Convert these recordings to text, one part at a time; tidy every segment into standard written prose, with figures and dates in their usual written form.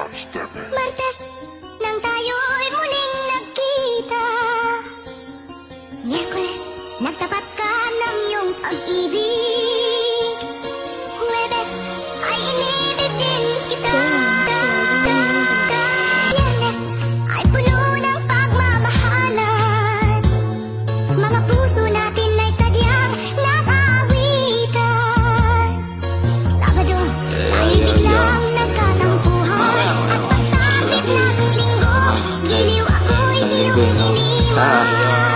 Martes nang tayo'y muling nagkita, Miyerkules, nagtapat ka ng iyong pag-ibig, Huwebes, ay inibig din kita, Biyernes, ay puno ng pagmamahalan, mga puso natin ay sadyang nag-aawitan, Sabado, ay biglang nagkatampuhan, at pagsapit ng linggo, giliw ako'y iyong iniwan.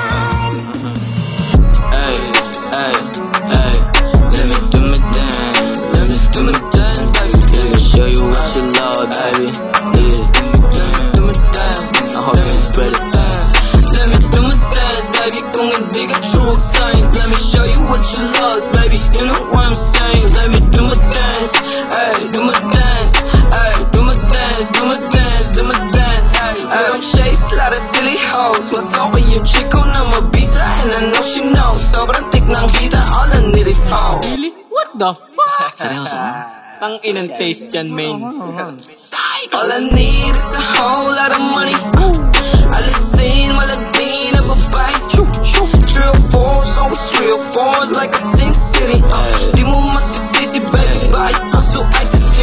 Ay, ay, ay, let me do my dance, let me do my dance, baby. Let me show you what you love, baby. Yeah, let me do my dance, I hope you spread it. Let me do my dance, baby. Kung hindi ka true sign, let me show you what you love, baby. You know what I'm saying? Let me do my dance, ay, do my dance, ay, do my dance, do my dance, do my dance. I don't chase a lot of silly hoes. Masok yung chick ko na mabisa, and I know she knows. Sobrang tik ng hita, all I need is home. Really? What the fuck? Seryoso? Ang inang taste dyan, main. All I need is a whole lot of money. Alisin, malating na babae. 3 or 4s, always 3 or 4s, like a Sin City. Di mo masisisi, baby, bye. Also, ice is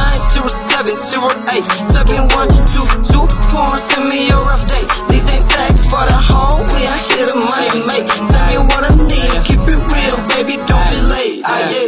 090708 712224. Send me your update. These ain't sex for the hoe, we are here to money make. Send me what I need, keep it real, baby, don't be late.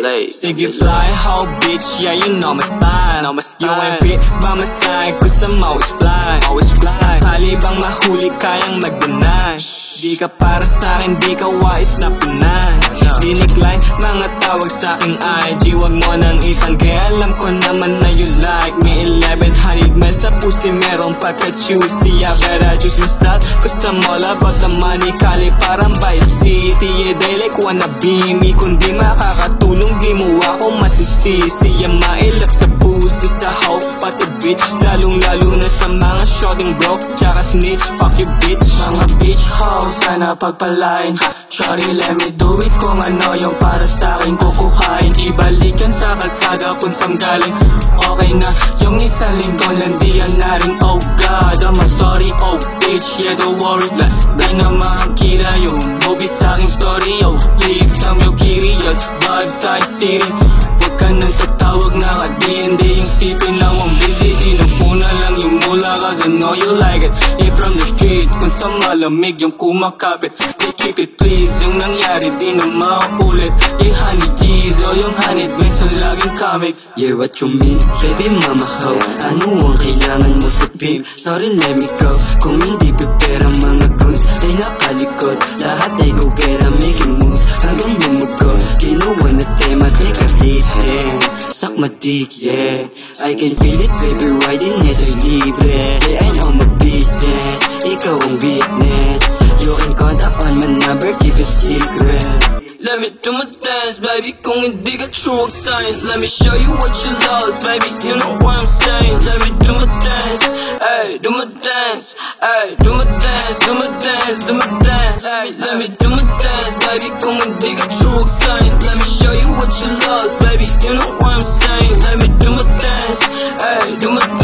Sige fly, ho bitch, yeah you know my style. You ain't fit by my side, cause I'm always fly. Sakali bang mahuli kayang mag-deny, di ka para sa'kin, di ka wise na punay. Dinigline, mga tawag sa'king IG, wag mo nang itanggi, alam ko naman na you like me. 1100 miles sa pusi, merong pagka-juicy. I better choose myself, cause I'm all about the money. Kali parang Vice City, yeah they like wanna be me. Kung di makakatulong, di mo ako masisisi. Yung mailap sa pussy, sa hoe, pati bitch. Lalong-lalo na sa mga shorting broke, tsaka snitch, fuck you bitch. Mga bitch hoes, sana pagpalain. Shorty, let me do it, kung ano yung para sa'kin kukuhain. Ibalik yan sa kalsada kung saan galing. Okay na, yung isang linggo landian na rin. Oh God, I'm sorry, oh bitch, yeah don't worry. Di na makakita yung movie sa'king story. Oh please, come you curious, vibes sa city. Huwag ka nang tatawag na ka-D&D yung sipin na I'm busy. Inapuna lang yung mula, cause I know you like it. If from the street, kung sa malamig yung kumakapit. They keep it please, yung nangyari di na maulit. Yung honey cheese o yung honey drinks ang laging comic. Yeah, what you mean? Baby mama how? Ano ang kailangan mo sa pimp? Sorry, let me go. Kung hindi pipera mga goons ay nakalikot. Lahat ay go get a making moves hanggang lumugo. Ginawa na tema, take a hit then suck my dick, yeah. I can feel it, baby, riding it ay libre. Yeah, I know my business, ikaw ang witness. You can contact on my number, keep it secret. Let me do my dance, baby, kung hindi ka true sign. Let me show you what you love, baby, you know what I'm saying. Let me do my dance, ay, do my dance, ay, do my dance, do my dance, do my dance, ay. Let me do my dance, baby, kung hindi ka true sign. Let me show you what you love, baby, you know what I'm saying. Let me do my dance, ay, do my